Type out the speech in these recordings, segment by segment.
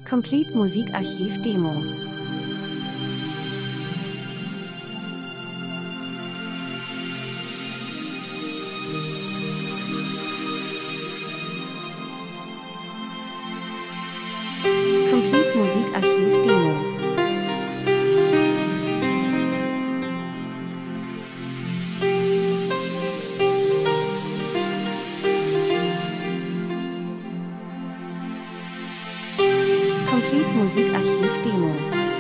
Complete Musikarchiv Demo. Complete Musikarchiv Demo. Complete Musikarchiv Demo.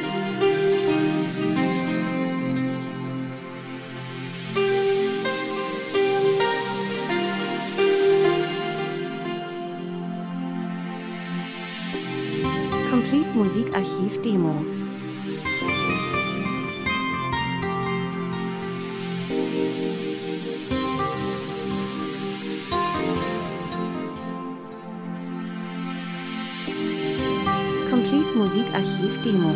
Complete Musikarchiv Demo. Complete Musikarchiv Demo.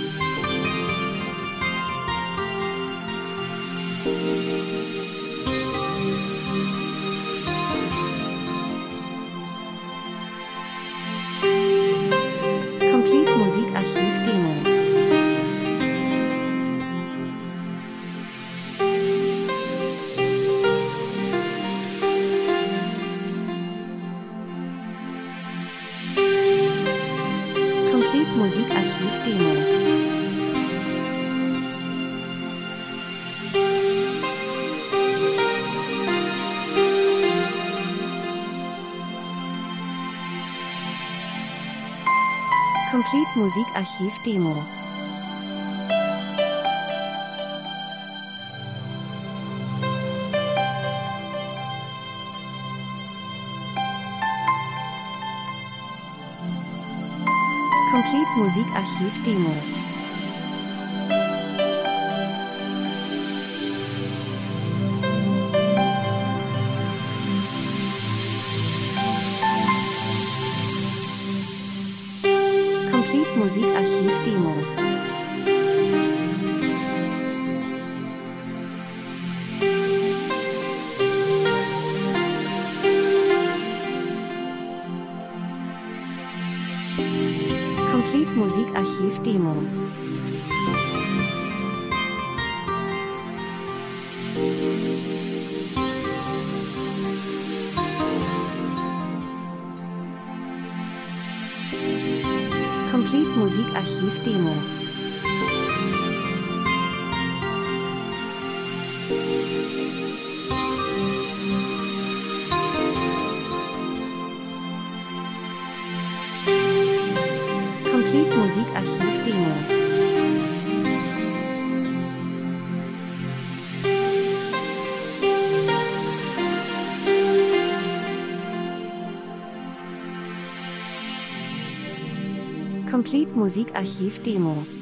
Complete Musikarchiv Demo. Complete Musikarchiv Demo. Complete Musikarchiv Demo. Complete Musikarchiv Demo. Complete Musikarchiv Demo. Complete Musikarchiv Demo. Complete Musikarchiv Demo. Complete Musikarchiv Demo. Complete Musikarchiv Demo.